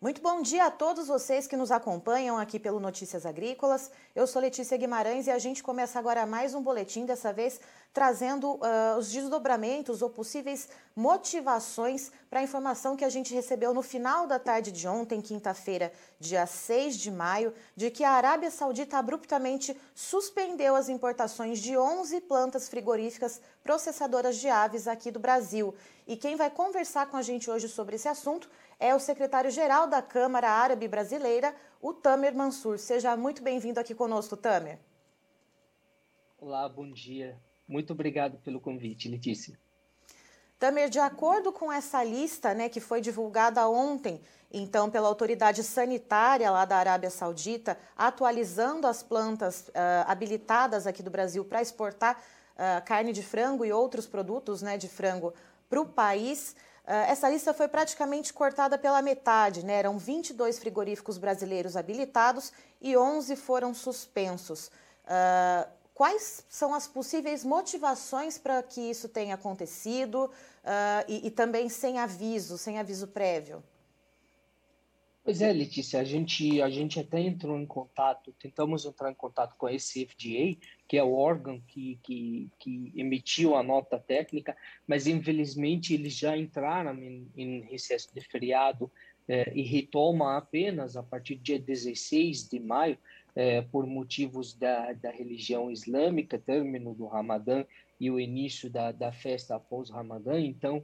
Muito bom dia a todos vocês que nos acompanham aqui pelo Notícias Agrícolas. Eu sou Letícia Guimarães e a gente começa agora mais um boletim, dessa vez trazendo os desdobramentos ou possíveis motivações para a informação que a gente recebeu no final da tarde de ontem, quinta-feira, dia 6 de maio, de que a Arábia Saudita abruptamente suspendeu as importações de 11 plantas frigoríficas processadoras de aves aqui do Brasil. E quem vai conversar com a gente hoje sobre esse assunto é o secretário-geral da Câmara Árabe Brasileira, o Tamer Mansur. Seja muito bem-vindo aqui conosco, Tamer. Olá, bom dia. Muito obrigado pelo convite, Letícia. Tamer, de acordo com essa lista, que foi divulgada ontem, então, pela autoridade sanitária lá da Arábia Saudita, atualizando as plantas habilitadas aqui do Brasil para exportar carne de frango e outros produtos de frango para o país, essa lista foi praticamente cortada pela metade, Eram 22 frigoríficos brasileiros habilitados e 11 foram suspensos. Quais são as possíveis motivações para que isso tenha acontecido e também sem aviso prévio? Pois é, Letícia, a gente até tentamos entrar em contato com a FDA, que é o órgão que emitiu a nota técnica, mas infelizmente eles já entraram em recesso de feriado e retomam apenas a partir do dia 16 de maio, por motivos da religião islâmica, término do Ramadã e o início da festa após o Ramadã. Então,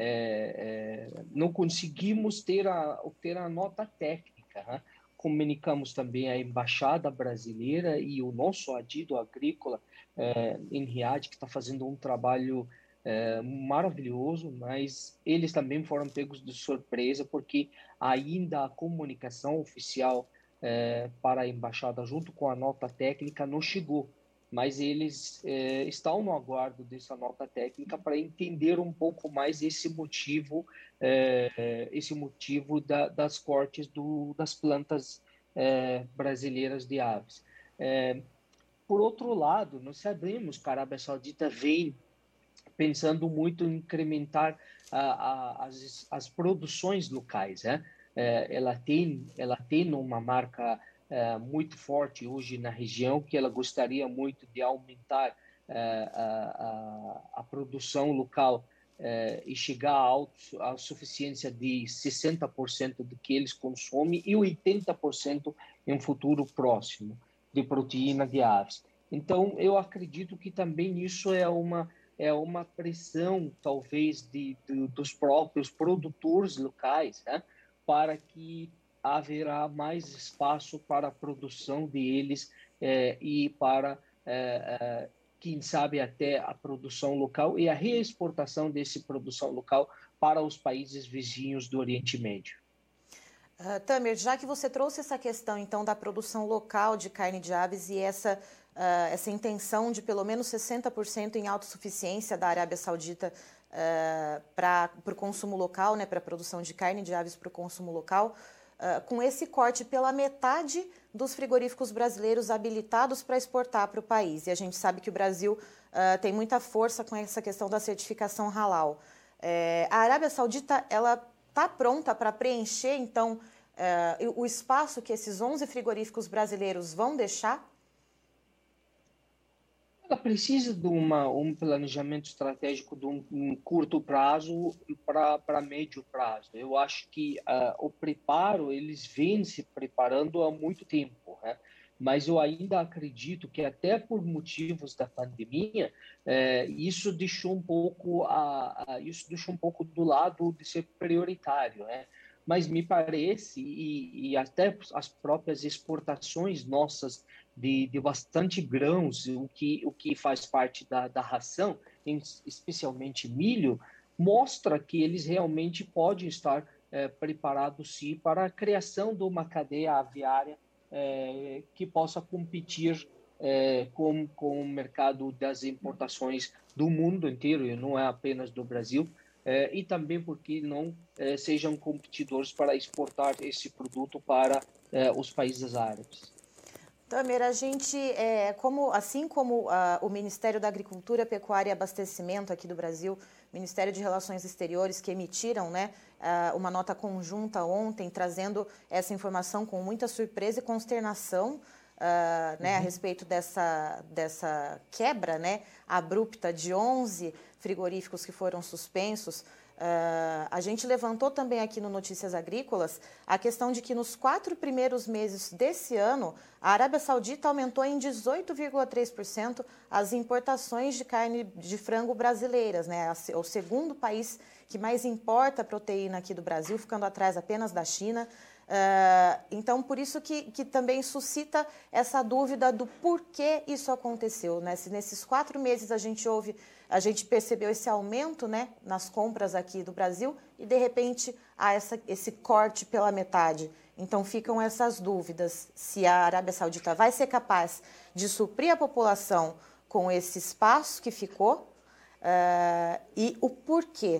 não conseguimos obter a nota técnica, né? Comunicamos também à Embaixada Brasileira e o nosso adido agrícola em Riad, que está fazendo um trabalho maravilhoso, mas eles também foram pegos de surpresa, porque ainda a comunicação oficial para a Embaixada, junto com a nota técnica, não chegou. Mas eles estão no aguardo dessa nota técnica para entender um pouco mais esse motivo das cortes das plantas brasileiras de aves. Por outro lado, nós sabemos que a Arábia Saudita vem pensando muito em incrementar as produções locais, né? Ela tem uma marca muito forte hoje na região, que ela gostaria muito de aumentar a produção local e chegar à suficiência de 60% do que eles consomem e 80% em um futuro próximo de proteína de aves. Então, eu acredito que também isso é uma pressão, talvez, dos próprios produtores locais, né, para que haverá mais espaço para a produção deles e para, quem sabe, até a produção local e a reexportação dessa produção local para os países vizinhos do Oriente Médio. Tamer, já que você trouxe essa questão, então, da produção local de carne de aves e essa intenção de pelo menos 60% em autossuficiência da Arábia Saudita para o consumo local, para a produção de carne de aves para o consumo local, com esse corte pela metade dos frigoríficos brasileiros habilitados para exportar para o país. E a gente sabe que o Brasil tem muita força com essa questão da certificação halal. A Arábia Saudita, ela está pronta para preencher, então, o espaço que esses 11 frigoríficos brasileiros vão deixar? Ela precisa de um planejamento estratégico de um curto prazo para médio prazo. Eu acho que o preparo, eles vêm se preparando há muito tempo, né? Mas eu ainda acredito que até por motivos da pandemia, isso deixou um pouco do lado de ser prioritário, né? Mas me parece, e até as próprias exportações nossas de bastante grãos, o que faz parte da ração, especialmente milho, mostra que eles realmente podem estar preparados, sim, para a criação de uma cadeia aviária que possa competir com o mercado das importações do mundo inteiro, e não é apenas do Brasil, e também porque não sejam competidores para exportar esse produto para os países árabes. Tamer, a gente, assim como o Ministério da Agricultura, Pecuária e Abastecimento aqui do Brasil, Ministério de Relações Exteriores, que emitiram, né, uma nota conjunta ontem, trazendo essa informação com muita surpresa e consternação, né, a respeito dessa quebra, né, abrupta de 11 frigoríficos que foram suspensos. A gente levantou também aqui no Notícias Agrícolas a questão de que nos 4 primeiros meses desse ano, a Arábia Saudita aumentou em 18,3% as importações de carne de frango brasileiras, né? É o segundo país que mais importa proteína aqui do Brasil, ficando atrás apenas da China. Então, por isso que também suscita essa dúvida do porquê isso aconteceu, né? Se nesses 4 meses a gente percebeu esse aumento, né, nas compras aqui do Brasil e, de repente, há esse corte pela metade. Então, ficam essas dúvidas se a Arábia Saudita vai ser capaz de suprir a população com esse espaço que ficou e o porquê.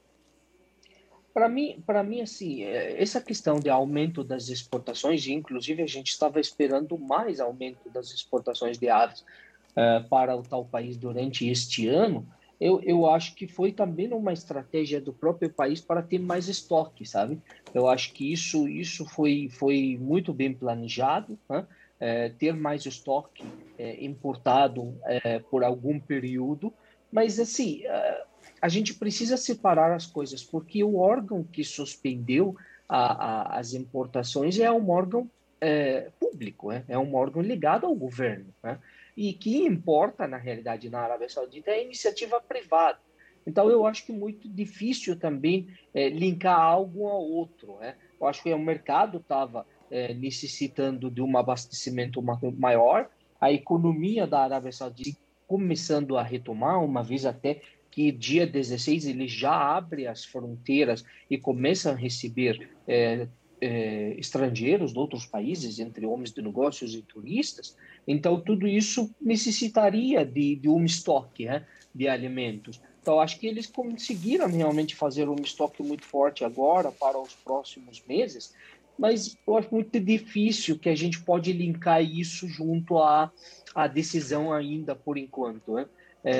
Para mim, assim, essa questão de aumento das exportações, e inclusive a gente estava esperando mais aumento das exportações de aves para o tal país durante este ano, eu acho que foi também uma estratégia do próprio país para ter mais estoque, sabe? Eu acho que isso foi muito bem planejado, né? Ter mais estoque importado por algum período, mas assim, a gente precisa separar as coisas, porque o órgão que suspendeu as importações é um órgão público, é um órgão ligado ao governo, né? E que importa, na realidade, na Arábia Saudita é a iniciativa privada. Então, eu acho que é muito difícil também linkar algo ao outro, né? Eu acho que o mercado estava necessitando de um abastecimento maior, a economia da Arábia Saudita começando a retomar, uma vez até que dia 16 ele já abre as fronteiras e começa a receber estrangeiros de outros países, entre homens de negócios e turistas. Então, tudo isso necessitaria de um estoque, né, de alimentos. Então, acho que eles conseguiram realmente fazer um estoque muito forte agora para os próximos meses, mas eu acho muito difícil que a gente pode linkar isso junto à decisão ainda por enquanto, né?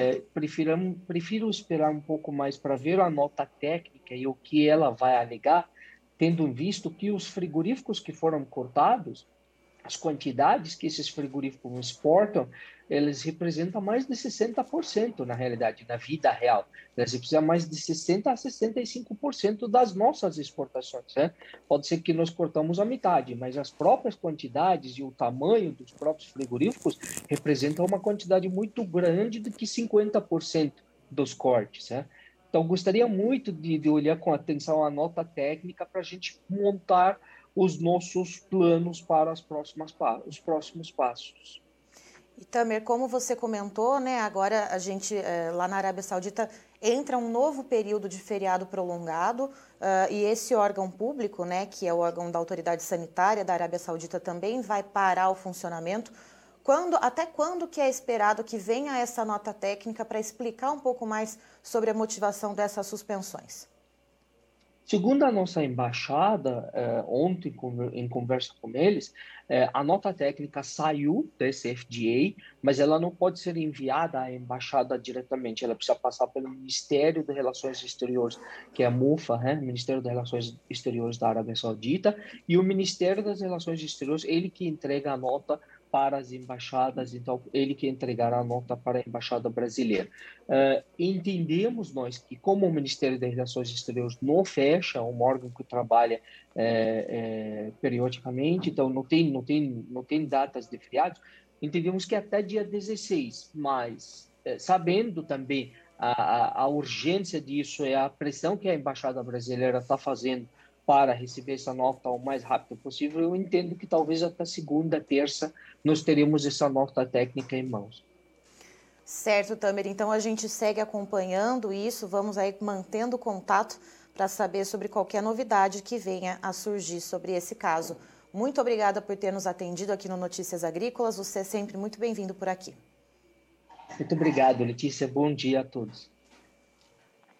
Prefiro esperar um pouco mais para ver a nota técnica e o que ela vai alegar, tendo visto que os frigoríficos que foram cortados, as quantidades que esses frigoríficos exportam, eles representam mais de 60% na realidade, na vida real. Eles representam mais de 60% a 65% das nossas exportações, né? Pode ser que nós cortamos a metade, mas as próprias quantidades e o tamanho dos próprios frigoríficos representam uma quantidade muito grande do que 50% dos cortes, né? Então, gostaria muito de olhar com atenção a nota técnica para a gente montar os nossos planos para os próximos passos. E Tamer, como você comentou, né, agora a gente, lá na Arábia Saudita, entra um novo período de feriado prolongado e esse órgão público, né, que é o órgão da autoridade sanitária da Arábia Saudita, também vai parar o funcionamento. Até quando que é esperado que venha essa nota técnica para explicar um pouco mais sobre a motivação dessas suspensões? Segundo a nossa embaixada, ontem, em conversa com eles, a nota técnica saiu desse FDA, mas ela não pode ser enviada à embaixada diretamente, ela precisa passar pelo Ministério das Relações Exteriores, que é a MUFA, né? Ministério das Relações Exteriores da Arábia Saudita, e o Ministério das Relações Exteriores, ele que entrega a nota para as embaixadas, então ele que entregará a nota para a embaixada brasileira. Entendemos nós que, como o Ministério das Relações Exteriores não fecha, um órgão que trabalha periodicamente, então não tem datas de feriados, entendemos que até dia 16, mas sabendo também a urgência disso e a pressão que a embaixada brasileira está fazendo para receber essa nota o mais rápido possível, eu entendo que talvez até segunda, terça, nós teremos essa nota técnica em mãos. Certo, Tamer. Então a gente segue acompanhando isso, vamos aí mantendo contato para saber sobre qualquer novidade que venha a surgir sobre esse caso. Muito obrigada por ter nos atendido aqui no Notícias Agrícolas. Você é sempre muito bem-vindo por aqui. Muito obrigado, Letícia. Bom dia a todos.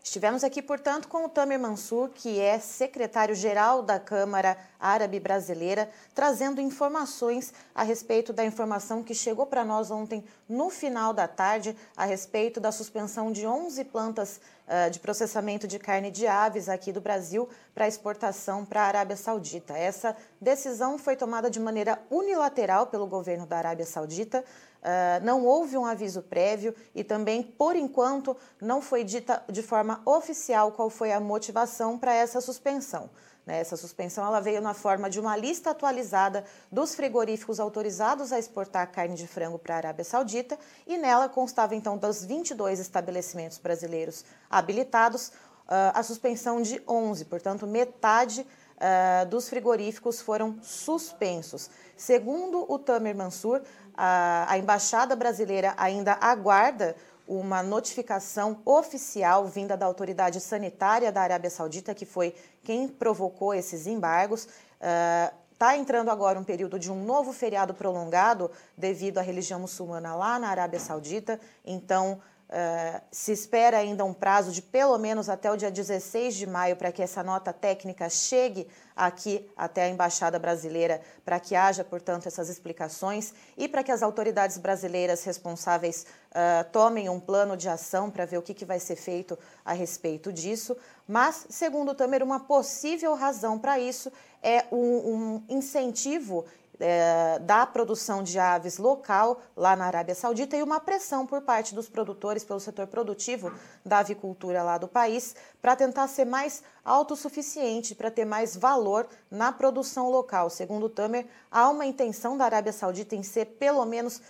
Estivemos aqui, portanto, com o Tamer Mansur, que é secretário-geral da Câmara Árabe Brasileira, trazendo informações a respeito da informação que chegou para nós ontem no final da tarde, a respeito da suspensão de 11 plantas de processamento de carne de aves aqui do Brasil para exportação para a Arábia Saudita. Essa decisão foi tomada de maneira unilateral pelo governo da Arábia Saudita. Não houve um aviso prévio e também, por enquanto, não foi dita de forma oficial qual foi a motivação para essa suspensão. Essa suspensão ela veio na forma de uma lista atualizada dos frigoríficos autorizados a exportar carne de frango para a Arábia Saudita e nela constava, então, dos 22 estabelecimentos brasileiros habilitados, a suspensão de 11, portanto, metade dos frigoríficos foram suspensos. Segundo o Tamer Mansur, a Embaixada Brasileira ainda aguarda uma notificação oficial vinda da autoridade sanitária da Arábia Saudita, que foi quem provocou esses embargos. Está entrando agora um período de um novo feriado prolongado devido à religião muçulmana lá na Arábia Saudita, então se espera ainda um prazo de pelo menos até o dia 16 de maio para que essa nota técnica chegue aqui até a Embaixada Brasileira, para que haja, portanto, essas explicações e para que as autoridades brasileiras responsáveis tomem um plano de ação para ver o que vai ser feito a respeito disso. Mas, segundo o Tamer, uma possível razão para isso é um incentivo da produção de aves local lá na Arábia Saudita e uma pressão por parte dos produtores pelo setor produtivo da avicultura lá do país para tentar ser mais autossuficiente, para ter mais valor na produção local. Segundo o Tamer, há uma intenção da Arábia Saudita em ser pelo menos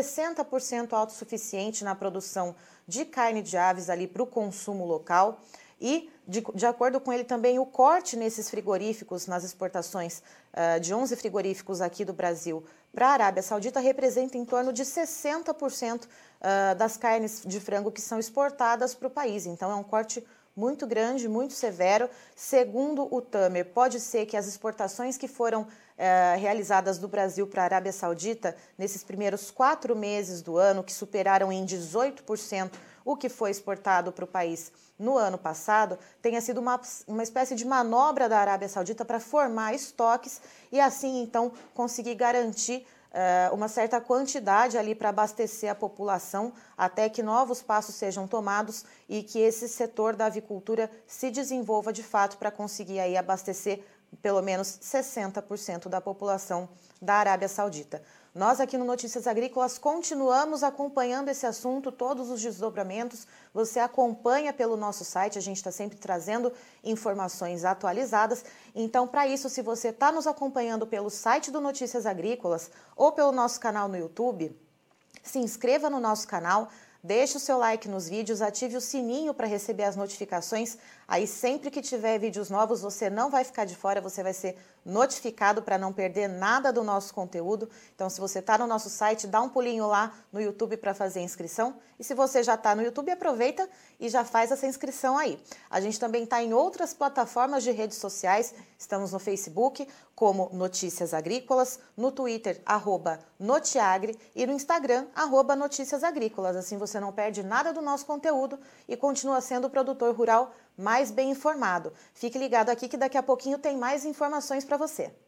60% autossuficiente na produção de carne de aves ali para o consumo local. E, de acordo com ele também, o corte nesses frigoríficos, nas exportações de 11 frigoríficos aqui do Brasil para a Arábia Saudita, representa em torno de 60% das carnes de frango que são exportadas para o país. Então, é um corte muito grande, muito severo. Segundo o Tamer, pode ser que as exportações que foram realizadas do Brasil para a Arábia Saudita nesses primeiros 4 meses do ano, que superaram em 18% o que foi exportado para o país no ano passado, tenha sido uma espécie de manobra da Arábia Saudita para formar estoques e assim, então, conseguir garantir uma certa quantidade ali para abastecer a população até que novos passos sejam tomados e que esse setor da avicultura se desenvolva de fato para conseguir aí abastecer pelo menos 60% da população da Arábia Saudita. Nós aqui no Notícias Agrícolas continuamos acompanhando esse assunto, todos os desdobramentos. Você acompanha pelo nosso site, a gente está sempre trazendo informações atualizadas. Então, para isso, se você está nos acompanhando pelo site do Notícias Agrícolas ou pelo nosso canal no YouTube, se inscreva no nosso canal, deixe o seu like nos vídeos, ative o sininho para receber as notificações. Aí sempre que tiver vídeos novos, você não vai ficar de fora, você vai ser notificado para não perder nada do nosso conteúdo. Então, se você está no nosso site, dá um pulinho lá no YouTube para fazer a inscrição. E se você já está no YouTube, aproveita e já faz essa inscrição aí. A gente também está em outras plataformas de redes sociais. Estamos no Facebook, como Notícias Agrícolas, no Twitter, @Notiagre, e no Instagram, @Notícias Agrícolas. Assim você não perde nada do nosso conteúdo e continua sendo o produtor rural mais bem informado. Fique ligado aqui que daqui a pouquinho tem mais informações para você.